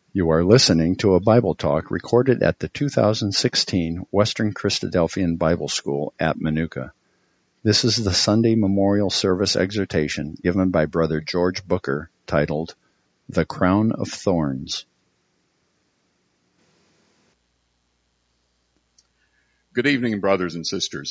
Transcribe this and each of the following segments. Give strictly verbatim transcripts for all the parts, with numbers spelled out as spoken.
You are listening to a Bible talk recorded at the two thousand sixteen Western Christadelphian Bible School at Manuka. This is the Sunday Memorial Service exhortation given by Brother George Booker titled, The Crown of Thorns. Good evening, brothers and sisters.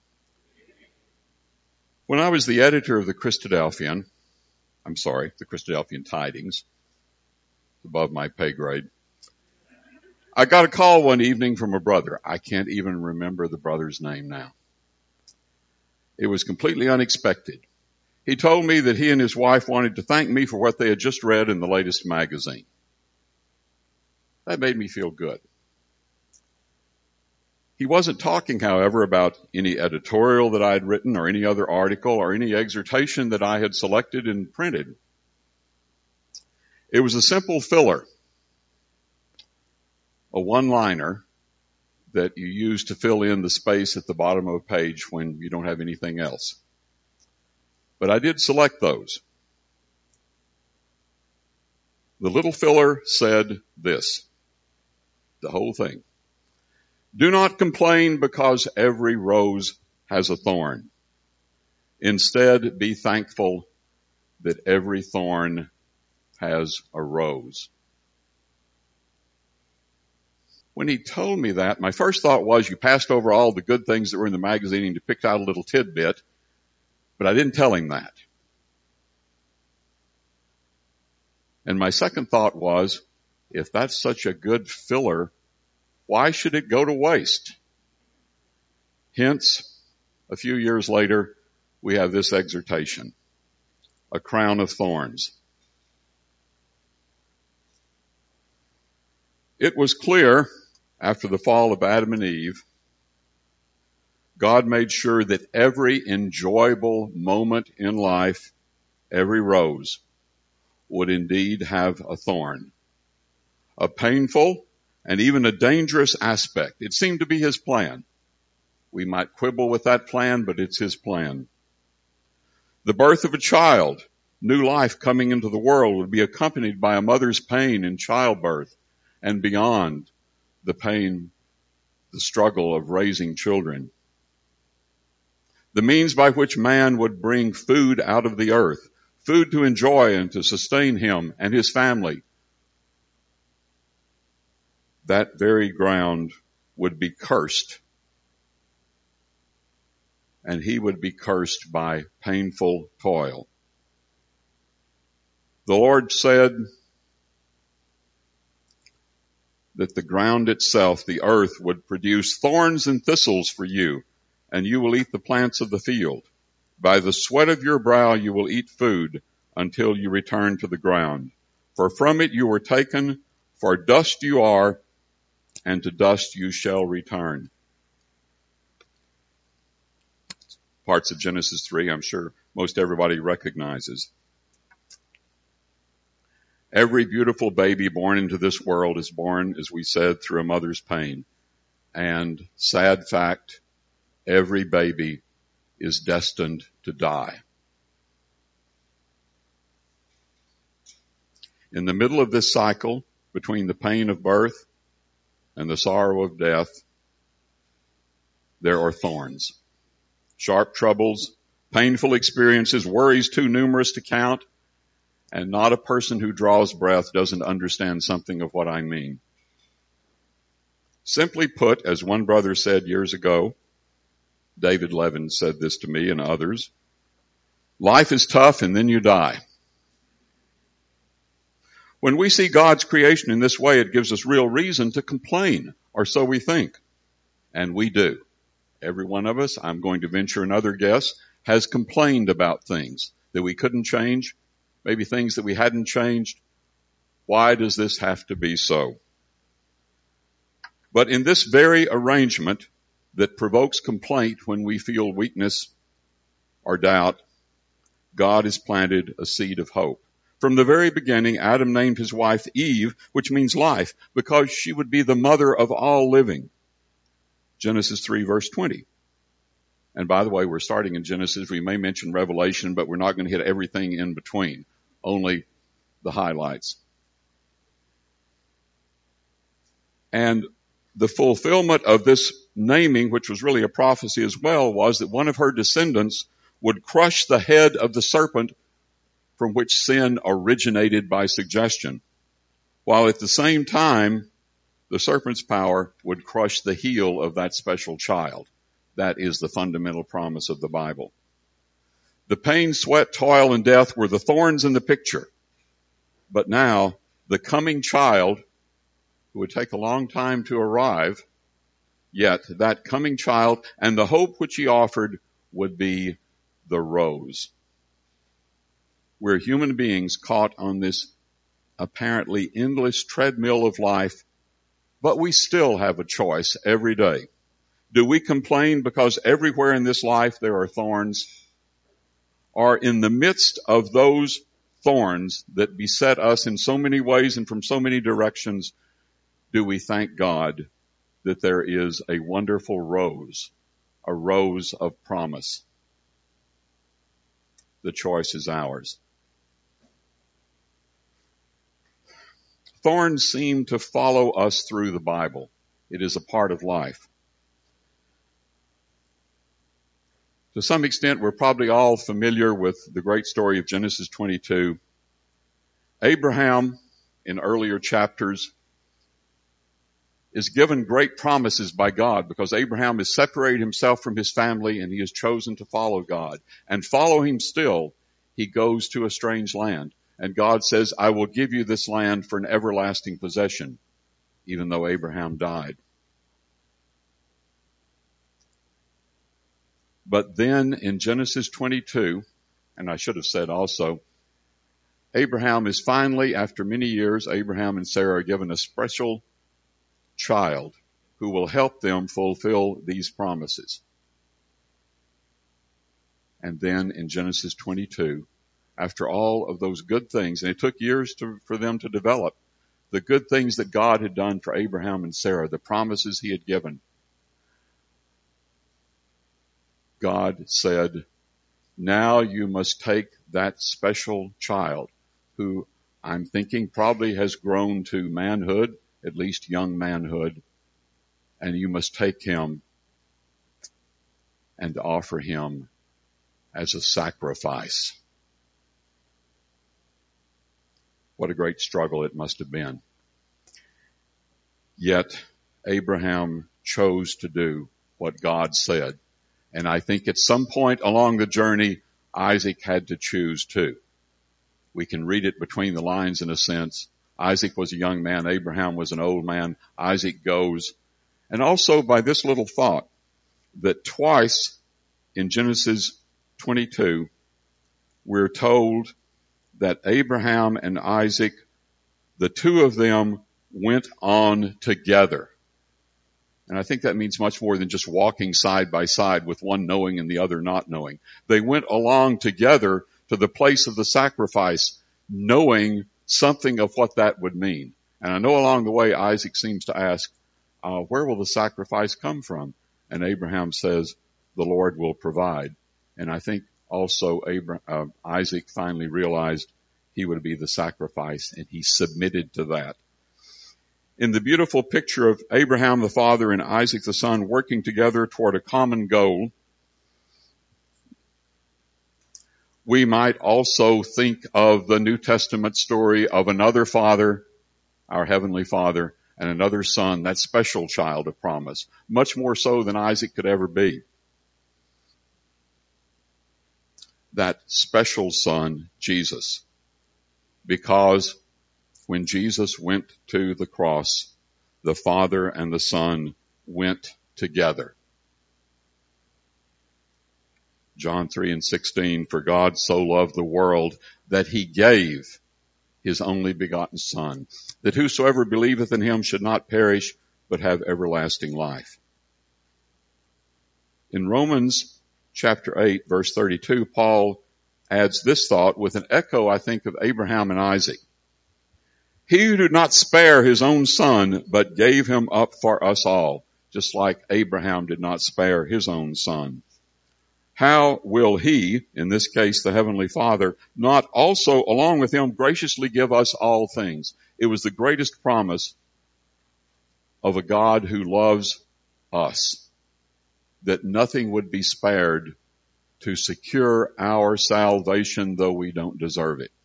When I was the editor of the Christadelphian, I'm sorry, the Christadelphian Tidings, above my pay grade, I got a call one evening from a brother. I can't even remember the brother's name now. It was completely unexpected. He told me that he and his wife wanted to thank me for what they had just read in the latest magazine. That made me feel good. He wasn't talking, however, about any editorial that I had written or any other article or any exhortation that I had selected and printed. It was a simple filler, a one-liner that you use to fill in the space at the bottom of a page when you don't have anything else. But I did select those. The little filler said this, the whole thing. Do not complain because every rose has a thorn. Instead, be thankful that every thorn has a rose. When he told me that, my first thought was you passed over all the good things that were in the magazine and you picked out a little tidbit, but I didn't tell him that. And my second thought was, if that's such a good filler, why should it go to waste? Hence, a few years later, we have this exhortation, a crown of thorns. It was clear after the fall of Adam and Eve, God made sure that every enjoyable moment in life, every rose, would indeed have a thorn, a painful and even a dangerous aspect. It seemed to be his plan. We might quibble with that plan, but it's his plan. The birth of a child, new life coming into the world, would be accompanied by a mother's pain in childbirth and beyond the pain, the struggle of raising children. The means by which man would bring food out of the earth, food to enjoy and to sustain him and his family, that very ground would be cursed. And he would be cursed by painful toil. The Lord said that the ground itself, the earth, would produce thorns and thistles for you, and you will eat the plants of the field. By the sweat of your brow you will eat food until you return to the ground. For from it you were taken, for dust you are, and to dust you shall return. Parts of Genesis three, I'm sure most everybody recognizes. Every beautiful baby born into this world is born, as we said, through a mother's pain. And sad fact, every baby is destined to die. In the middle of this cycle, between the pain of birth and the sorrow of death, there are thorns. Sharp troubles, painful experiences, worries too numerous to count, and not a person who draws breath doesn't understand something of what I mean. Simply put, as one brother said years ago, David Levin said this to me and others, life is tough and then you die. When we see God's creation in this way, it gives us real reason to complain, or so we think. And we do. Every one of us, I'm going to venture another guess, has complained about things that we couldn't change, maybe things that we hadn't changed. Why does this have to be so? But in this very arrangement that provokes complaint when we feel weakness or doubt, God has planted a seed of hope. From the very beginning, Adam named his wife Eve, which means life, because she would be the mother of all living. Genesis three, verse twenty. And by the way, we're starting in Genesis. We may mention Revelation, but we're not going to hit everything in between, only the highlights. And the fulfillment of this naming, which was really a prophecy as well, was that one of her descendants would crush the head of the serpent from which sin originated by suggestion, while at the same time, the serpent's power would crush the heel of that special child. That is the fundamental promise of the Bible. The pain, sweat, toil, and death were the thorns in the picture. But now, the coming child, who would take a long time to arrive, yet that coming child and the hope which he offered would be the rose. We're human beings caught on this apparently endless treadmill of life, but we still have a choice every day. Do we complain because everywhere in this life there are thorns? Or in the midst of those thorns that beset us in so many ways and from so many directions, do we thank God that there is a wonderful rose, a rose of promise? The choice is ours. Thorns seem to follow us through the Bible. It is a part of life. To some extent, we're probably all familiar with the great story of Genesis twenty-two. Abraham, in earlier chapters, is given great promises by God because Abraham has separated himself from his family and he has chosen to follow God. And follow him still, he goes to a strange land. And God says, I will give you this land for an everlasting possession, even though Abraham died. But then in Genesis twenty-two, and I should have said also, Abraham is finally, after many years, Abraham and Sarah are given a special child who will help them fulfill these promises. And then in Genesis twenty-two, after all of those good things, and it took years to, for them to develop, the good things that God had done for Abraham and Sarah, the promises he had given, God said, now you must take that special child who I'm thinking probably has grown to manhood, at least young manhood, and you must take him and offer him as a sacrifice. What a great struggle it must have been. Yet Abraham chose to do what God said. And I think at some point along the journey, Isaac had to choose too. We can read it between the lines in a sense. Isaac was a young man. Abraham was an old man. Isaac goes. And also by this little thought that twice in Genesis twenty-two, we're told that Abraham and Isaac, the two of them went on together. And I think that means much more than just walking side by side with one knowing and the other not knowing. They went along together to the place of the sacrifice, knowing something of what that would mean. And I know along the way Isaac seems to ask, uh, where will the sacrifice come from? And Abraham says, the Lord will provide. And I think also Abraham, uh, Isaac finally realized he would be the sacrifice, and he submitted to that. In the beautiful picture of Abraham the father and Isaac the son working together toward a common goal, we might also think of the New Testament story of another father, our heavenly Father, and another son, that special child of promise, much more so than Isaac could ever be. That special son, Jesus, because when Jesus went to the cross, the Father and the Son went together. John three and sixteen, for God so loved the world that he gave his only begotten Son, that whosoever believeth in him should not perish, but have everlasting life. In Romans chapter eight, verse thirty-two, Paul adds this thought with an echo, I think, of Abraham and Isaac. He who did not spare his own son, but gave him up for us all, just like Abraham did not spare his own son. How will he, in this case the Heavenly Father, not also along with him graciously give us all things? It was the greatest promise of a God who loves us, that nothing would be spared to secure our salvation, though we don't deserve it.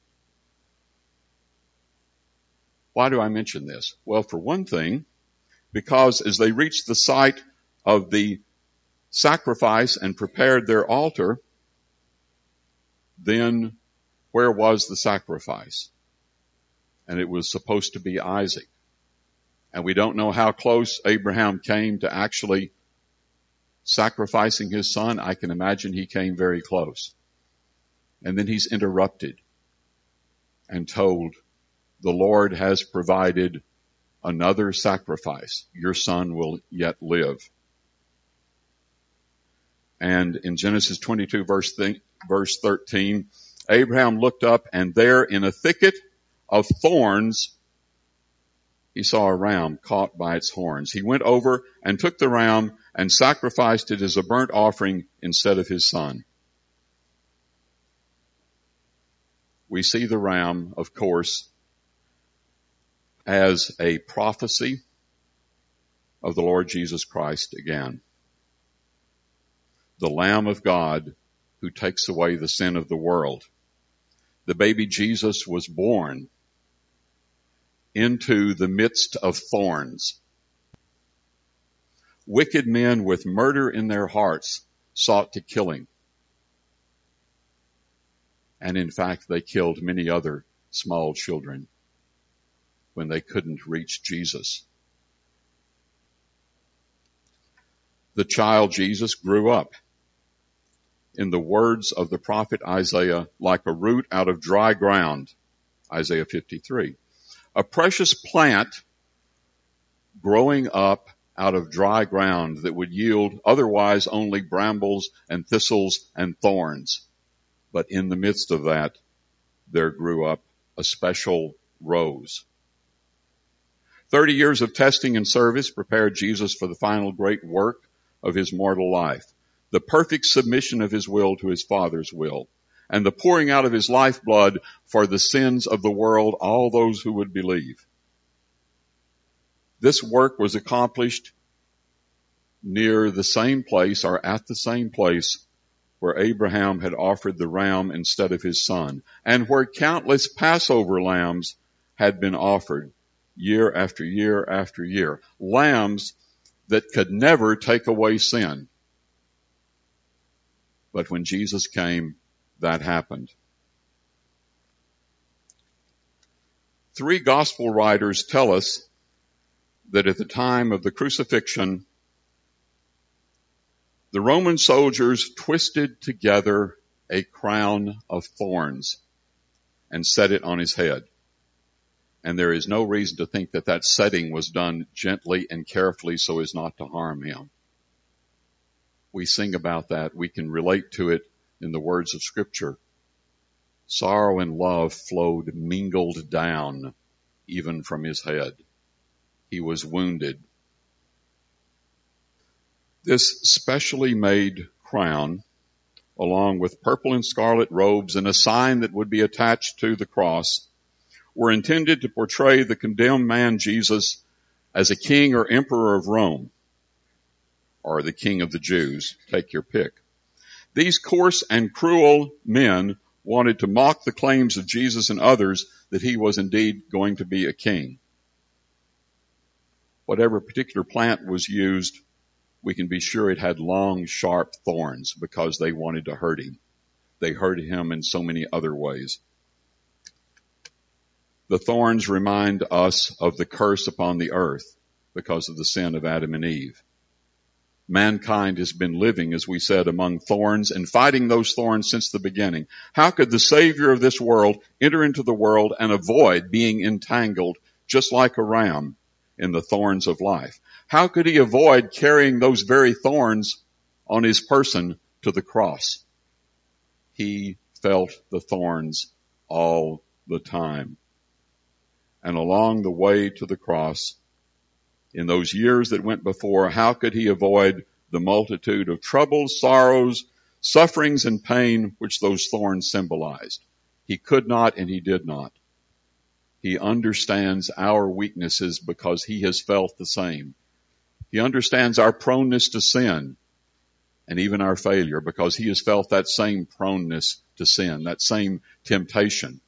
Why do I mention this? Well, for one thing, because as they reached the site of the sacrifice and prepared their altar, then where was the sacrifice? And it was supposed to be Isaac. And we don't know how close Abraham came to actually sacrificing his son. I can imagine he came very close. And then he's interrupted and told, the Lord has provided another sacrifice. Your son will yet live. And in Genesis twenty-two, verse, th- verse thirteen, Abraham looked up, and there in a thicket of thorns, he saw a ram caught by its horns. He went over and took the ram and sacrificed it as a burnt offering instead of his son. We see the ram, of course, as a prophecy of the Lord Jesus Christ again. The Lamb of God who takes away the sin of the world. The baby Jesus was born into the midst of thorns. Wicked men with murder in their hearts sought to kill him. And in fact, they killed many other small children when they couldn't reach Jesus. The child Jesus grew up, in the words of the prophet Isaiah, like a root out of dry ground, Isaiah fifty-three. A precious plant growing up out of dry ground that would yield otherwise only brambles and thistles and thorns. But in the midst of that, there grew up a special rose. Thirty years of testing and service prepared Jesus for the final great work of his mortal life, the perfect submission of his will to his Father's will, and the pouring out of his lifeblood for the sins of the world, all those who would believe. This work was accomplished near the same place, or at the same place, where Abraham had offered the ram instead of his son, and where countless Passover lambs had been offered year after year after year. Lambs that could never take away sin. But when Jesus came, that happened. Three gospel writers tell us that at the time of the crucifixion, the Roman soldiers twisted together a crown of thorns and set it on his head. And there is no reason to think that that setting was done gently and carefully so as not to harm him. We sing about that. We can relate to it in the words of Scripture. Sorrow and love flowed mingled down even from his head. He was wounded. This specially made crown, along with purple and scarlet robes and a sign that would be attached to the cross, were intended to portray the condemned man Jesus as a king or emperor of Rome, or the king of the Jews. Take your pick. These coarse and cruel men wanted to mock the claims of Jesus and others that he was indeed going to be a king. Whatever particular plant was used, we can be sure it had long, sharp thorns because they wanted to hurt him. They hurt him in so many other ways. The thorns remind us of the curse upon the earth because of the sin of Adam and Eve. Mankind has been living, as we said, among thorns and fighting those thorns since the beginning. How could the Savior of this world enter into the world and avoid being entangled just like a ram in the thorns of life? How could he avoid carrying those very thorns on his person to the cross? He felt the thorns all the time. And along the way to the cross, in those years that went before, how could he avoid the multitude of troubles, sorrows, sufferings, and pain which those thorns symbolized? He could not, and he did not. He understands our weaknesses because he has felt the same. He understands our proneness to sin and even our failure because he has felt that same proneness to sin, that same temptation.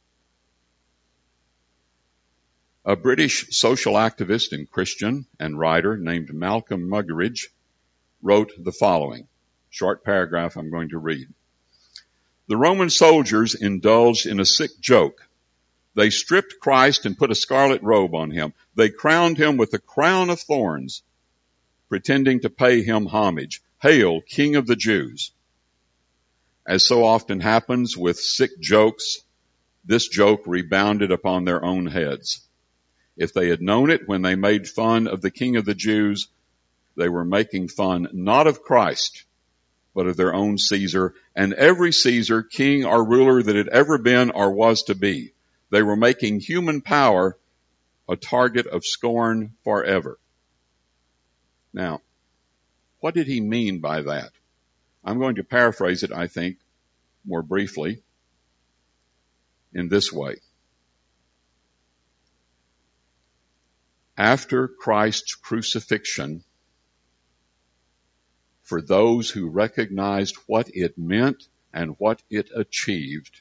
A British social activist and Christian and writer named Malcolm Muggeridge wrote the following short paragraph I'm going to read. The Roman soldiers indulged in a sick joke. They stripped Christ and put a scarlet robe on him. They crowned him with a crown of thorns, pretending to pay him homage. Hail, King of the Jews. As so often happens with sick jokes, this joke rebounded upon their own heads. If they had known it when they made fun of the King of the Jews, they were making fun not of Christ, but of their own Caesar, and every Caesar, king or ruler that had ever been or was to be. They were making human power a target of scorn forever. Now, what did he mean by that? I'm going to paraphrase it, I think, more briefly in this way. After Christ's crucifixion, for those who recognized what it meant and what it achieved,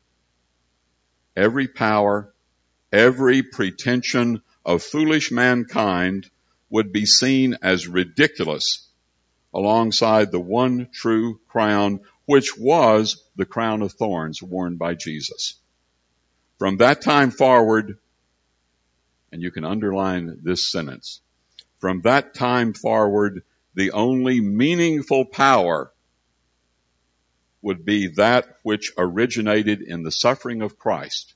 every power, every pretension of foolish mankind would be seen as ridiculous alongside the one true crown, which was the crown of thorns worn by Jesus. From that time forward, and you can underline this sentence, from that time forward, the only meaningful power would be that which originated in the suffering of Christ,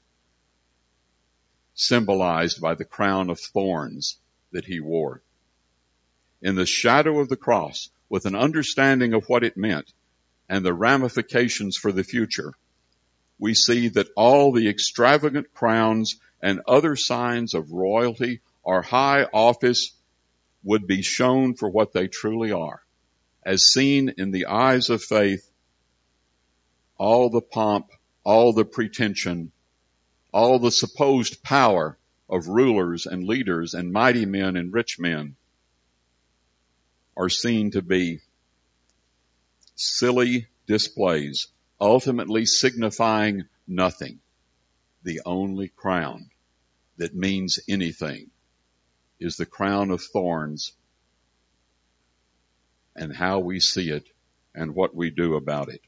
symbolized by the crown of thorns that he wore. In the shadow of the cross, with an understanding of what it meant and the ramifications for the future, we see that all the extravagant crowns and other signs of royalty or high office would be shown for what they truly are. As seen in the eyes of faith, all the pomp, all the pretension, all the supposed power of rulers and leaders and mighty men and rich men are seen to be silly displays, ultimately signifying nothing. The only crown that means anything is the crown of thorns, and how we see it and what we do about it.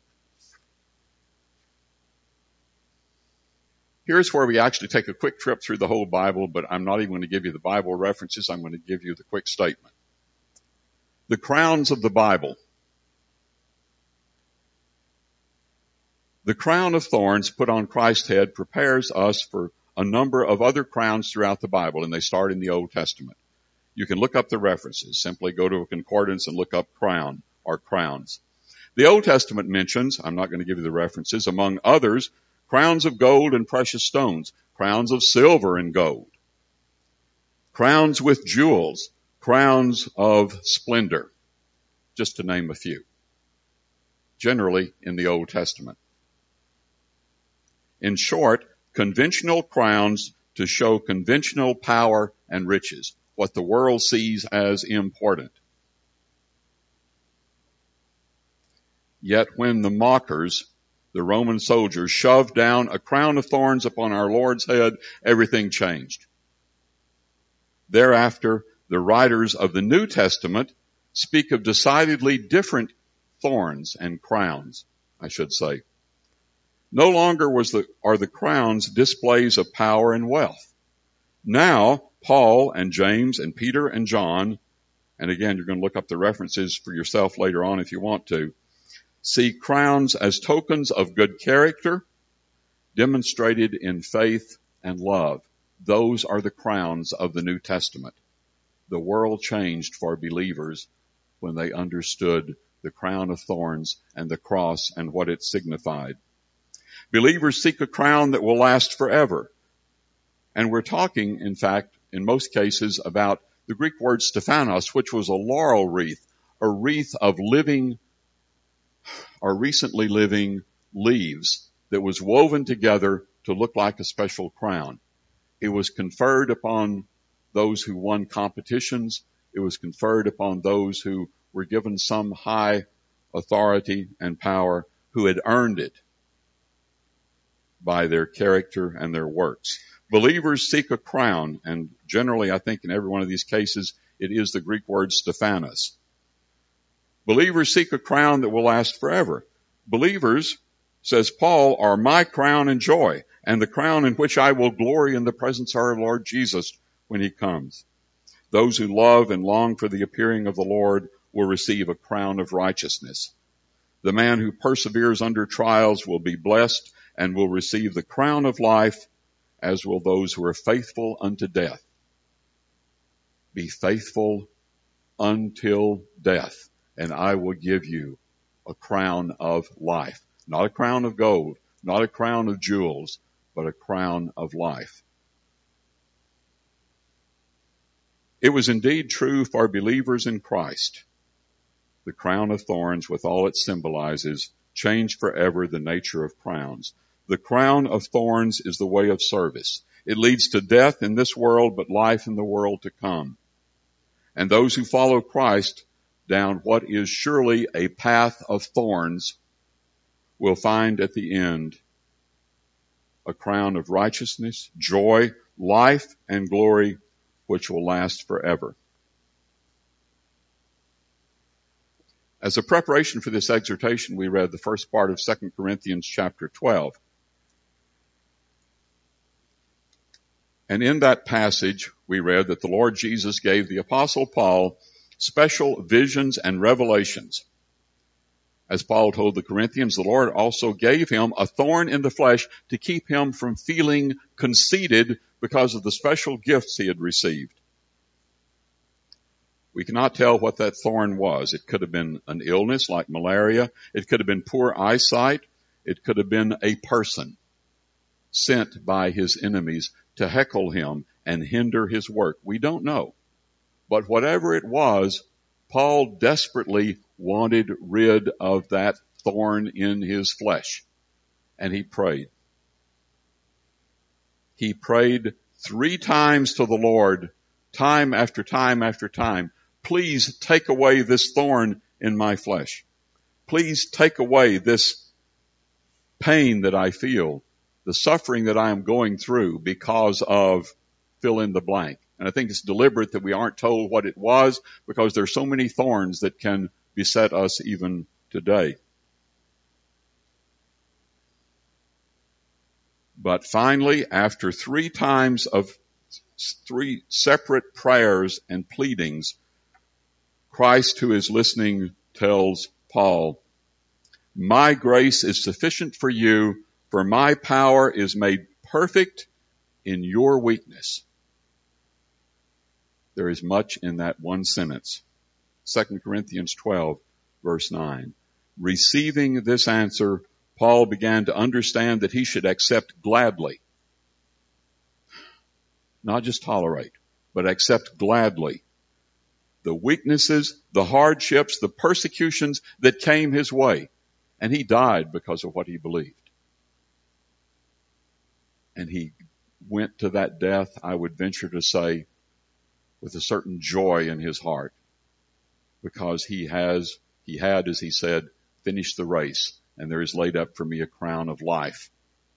Here's where we actually take a quick trip through the whole Bible, but I'm not even going to give you the Bible references. I'm going to give you the quick statement. The crowns of the Bible. The crown of thorns put on Christ's head prepares us for a number of other crowns throughout the Bible, and they start in the Old Testament. You can look up the references. Simply go to a concordance and look up crown or crowns. The Old Testament mentions, I'm not going to give you the references, among others, crowns of gold and precious stones, crowns of silver and gold, crowns with jewels, crowns of splendor, just to name a few, generally in the Old Testament. In short, conventional crowns to show conventional power and riches, what the world sees as important. Yet when the mockers, the Roman soldiers, shoved down a crown of thorns upon our Lord's head, everything changed. Thereafter, the writers of the New Testament speak of decidedly different thorns and crowns, I should say. No longer was the, are the crowns displays of power and wealth. Now, Paul and James and Peter and John, and again, you're going to look up the references for yourself later on if you want to, see crowns as tokens of good character demonstrated in faith and love. Those are the crowns of the New Testament. The world changed for believers when they understood the crown of thorns and the cross and what it signified. Believers seek a crown that will last forever. And we're talking, in fact, in most cases about the Greek word Stephanos, which was a laurel wreath, a wreath of living or recently living leaves that was woven together to look like a special crown. It was conferred upon those who won competitions. It was conferred upon those who were given some high authority and power, who had earned it by their character and their works. Believers seek a crown, and generally I think in every one of these cases it is the Greek word Stephanos. Believers seek a crown that will last forever. Believers, says Paul, are my crown and joy, and the crown in which I will glory in the presence of our Lord Jesus when he comes. Those who love and long for the appearing of the Lord will receive a crown of righteousness. The man who perseveres under trials will be blessed and will receive the crown of life, as will those who are faithful unto death. Be faithful until death, and I will give you a crown of life. Not a crown of gold, not a crown of jewels, but a crown of life. It was indeed true for believers in Christ. The crown of thorns, with all it symbolizes, changed forever the nature of crowns. The crown of thorns is the way of service. It leads to death in this world, but life in the world to come. And those who follow Christ down what is surely a path of thorns will find at the end a crown of righteousness, joy, life, and glory, which will last forever. As a preparation for this exhortation, we read the first part of Second Corinthians chapter twelve. And in that passage, we read that the Lord Jesus gave the Apostle Paul special visions and revelations. As Paul told the Corinthians, the Lord also gave him a thorn in the flesh to keep him from feeling conceited because of the special gifts he had received. We cannot tell what that thorn was. It could have been an illness like malaria. It could have been poor eyesight. It could have been a person sent by his enemies to heckle him and hinder his work. We don't know. But whatever it was, Paul desperately wanted rid of that thorn in his flesh. And he prayed. He prayed three times to the Lord, time after time after time. Please take away this thorn in my flesh. Please take away this pain that I feel, the suffering that I am going through because of fill in the blank. And I think it's deliberate that we aren't told what it was, because there are so many thorns that can beset us even today. But finally, after three times of three separate prayers and pleadings, Christ, who is listening, tells Paul, "My grace is sufficient for you, for my power is made perfect in your weakness." There is much in that one sentence. Second Corinthians twelve, verse nine. Receiving this answer, Paul began to understand that he should accept gladly, not just tolerate, but accept gladly the weaknesses, the hardships, the persecutions that came his way. And he died because of what he believed. And he went to that death, I would venture to say, with a certain joy in his heart, because he has, he had, as he said, finished the race, and there is laid up for me a crown of life.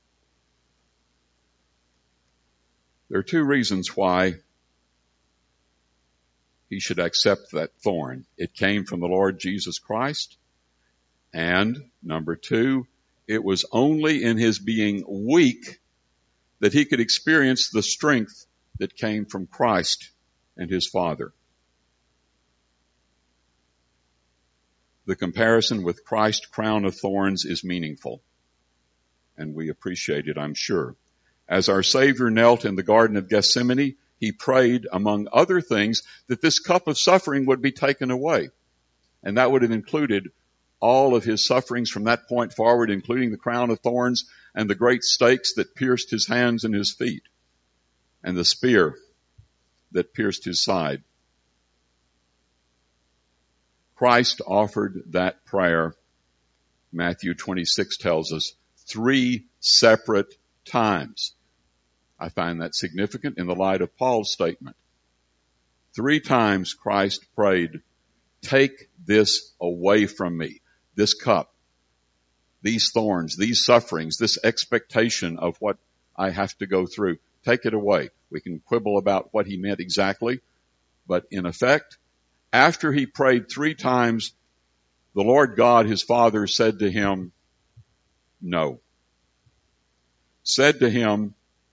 There are two reasons why he should accept that thorn. It came from the Lord Jesus Christ, and number two, it was only in his being weak that he could experience the strength that came from Christ and his Father. The comparison with Christ's crown of thorns is meaningful, and we appreciate it, I'm sure. As our Savior knelt in the Garden of Gethsemane, he prayed, among other things, that this cup of suffering would be taken away. And that would have included all of his sufferings from that point forward, including the crown of thorns and the great stakes that pierced his hands and his feet, and the spear that pierced his side. Christ offered that prayer, Matthew twenty-six tells us, three separate times. I find that significant in the light of Paul's statement. Three times Christ prayed, take this away from me, this cup, these thorns, these sufferings, this expectation of what I have to go through. Take it away. We can quibble about what he meant exactly, but in effect, after he prayed three times, the Lord God, his Father, said to him, no. Said to him,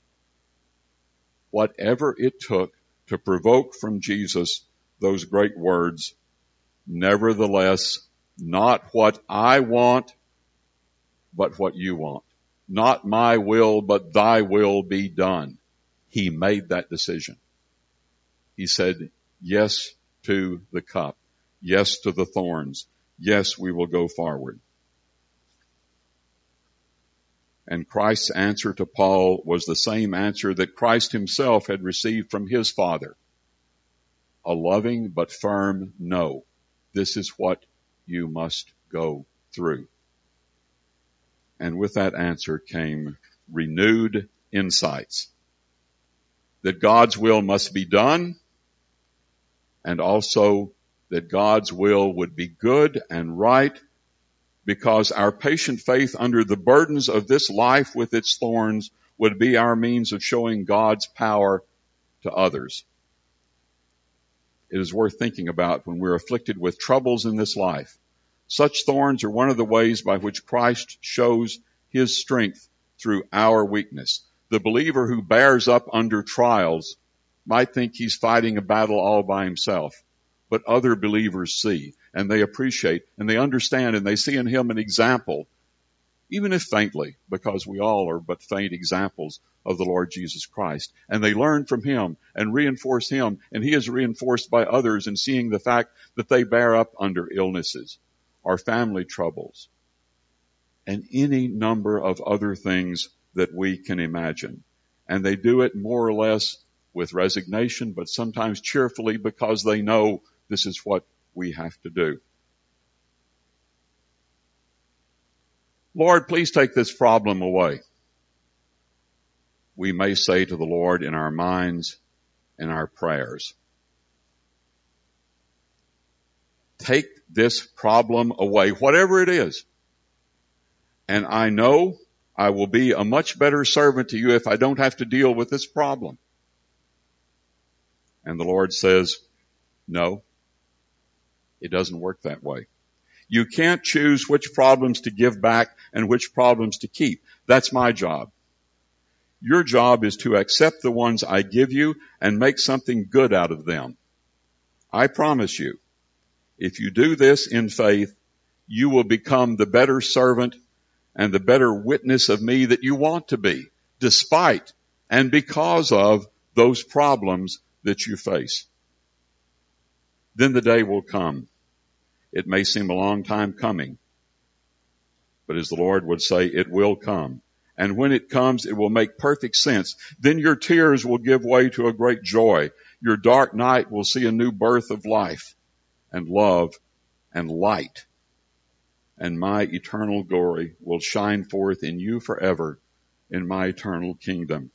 whatever it took to provoke from Jesus those great words, nevertheless, not what I want, but what you want. Not my will, but thy will be done. He made that decision. He said, yes to the cup. Yes to the thorns. Yes, we will go forward. And Christ's answer to Paul was the same answer that Christ himself had received from his Father. A loving but firm no. This is what you must go through. And with that answer came renewed insights that God's will must be done, and also that God's will would be good and right, because our patient faith under the burdens of this life with its thorns would be our means of showing God's power to others. It is worth thinking about when we're afflicted with troubles in this life. Such thorns are one of the ways by which Christ shows his strength through our weakness. The believer who bears up under trials might think he's fighting a battle all by himself, but other believers see, and they appreciate, and they understand, and they see in him an example, even if faintly, because we all are but faint examples of the Lord Jesus Christ. And they learn from him and reinforce him, and he is reinforced by others in seeing the fact that they bear up under illnesses or family troubles and any number of other things that we can imagine. And they do it more or less with resignation, but sometimes cheerfully, because they know this is what we have to do. Lord, please take this problem away. We may say to the Lord in our minds, in our prayers, take this problem away, whatever it is. And I know I will be a much better servant to you if I don't have to deal with this problem. And the Lord says, no, it doesn't work that way. You can't choose which problems to give back and which problems to keep. That's my job. Your job is to accept the ones I give you and make something good out of them. I promise you, if you do this in faith, you will become the better servant and the better witness of me that you want to be, despite and because of those problems that you face. Then the day will come. It may seem a long time coming, but as the Lord would say, it will come. And when it comes, it will make perfect sense. Then your tears will give way to a great joy. Your dark night will see a new birth of life and love and light. And my eternal glory will shine forth in you forever in my eternal kingdom.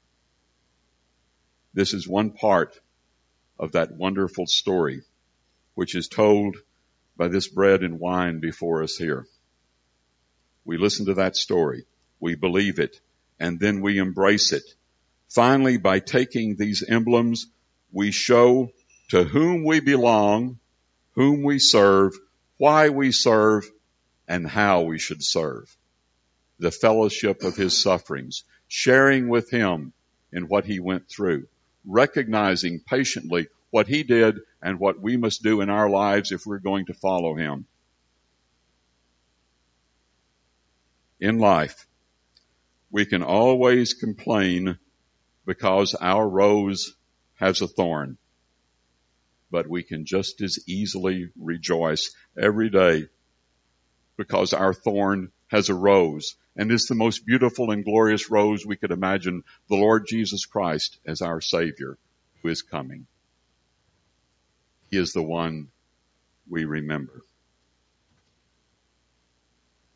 This is one part of that wonderful story, which is told by this bread and wine before us here. We listen to that story, we believe it, and then we embrace it. Finally, by taking these emblems, we show to whom we belong, whom we serve, why we serve, and how we should serve. The fellowship of his sufferings, sharing with him in what he went through, recognizing patiently what he did and what we must do in our lives if we're going to follow him. In life, we can always complain because our rose has a thorn, but we can just as easily rejoice every day because our thorn has a rose, and is the most beautiful and glorious rose we could imagine, the Lord Jesus Christ as our Savior who is coming. He is the one we remember.